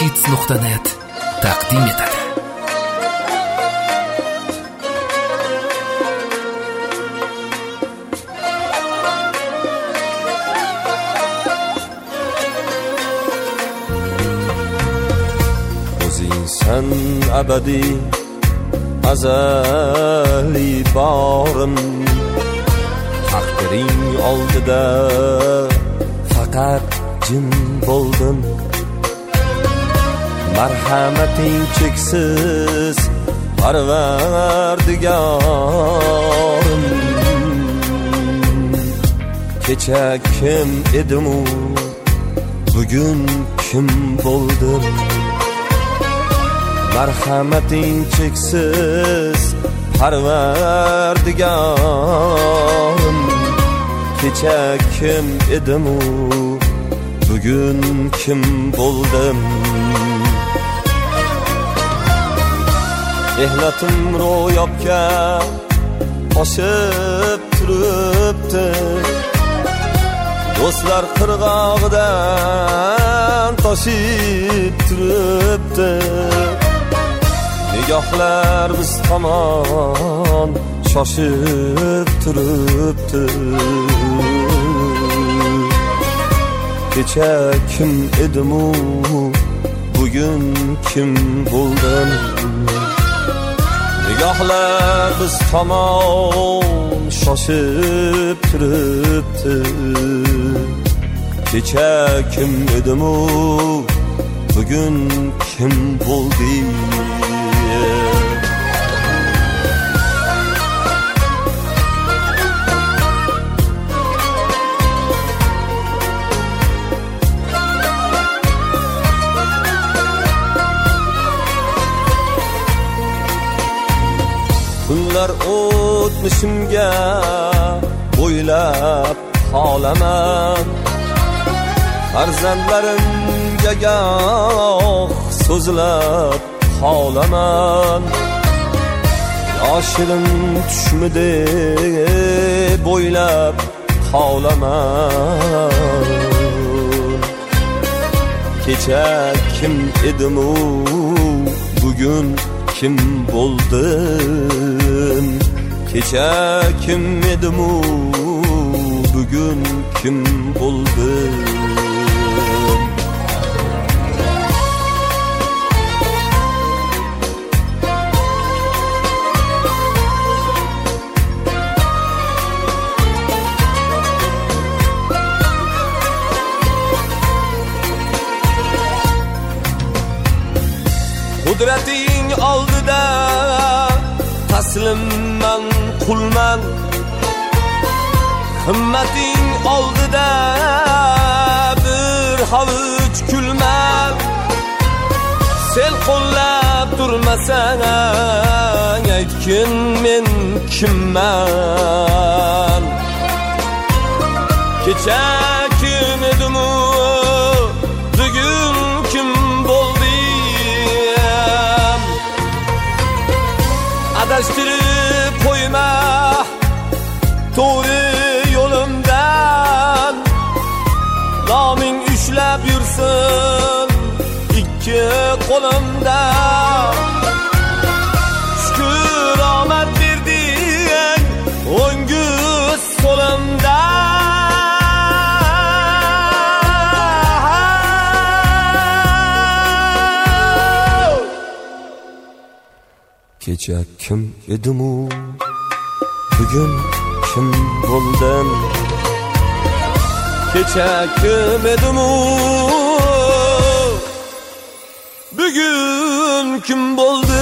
Sheets.net taqdim etadi. Sen abadi azali borim, taqdiring oldida faqat jin bo'ldim. Marhamating cheksiz Parvardigorim. Kecha kim edim, bugun kim bo'ldim. Marhamating cheksiz Parvardigorim. Kecha kim edim, bugun kim bo'ldim. Mehnatim ro'yobga oshib turibdi. Do'stlar qirg'og'idan toshib turibdi. Nigohlar biz tomon shoshib turibdi. Kecha kim edim, bugun kim bo'ldim. Nigohlar biz tomon shoshib turibdi. Kecha kim edim, bugun kim bo'ldi. Kunlar o'tmishimga bo'ylab qolaman. Farzandlarimga goh so'zlab qolaman. Yoshirim tushmidi bo'ylab qolaman. Kecha kim edim, bugun kim bo'ldim. Kecha kim edim, bugun kim bo'ldim. Qudrating oldida taslimman, qulman. Himmating oldida bir havuch kulman. Sen qo'llab turmasang, aytgin men kimman. Kecha kim edim, bugun kim bo'ldim. Adashtirib qo'yma to'g'ri yo'limdan. Noming ushlab yursin ikki qo'limda. Shukr omad berding o'ngu so'limda. Kecha kim edim, bugun kim bo'ldim. Kecha kim edim, bugun kim bo'ldim.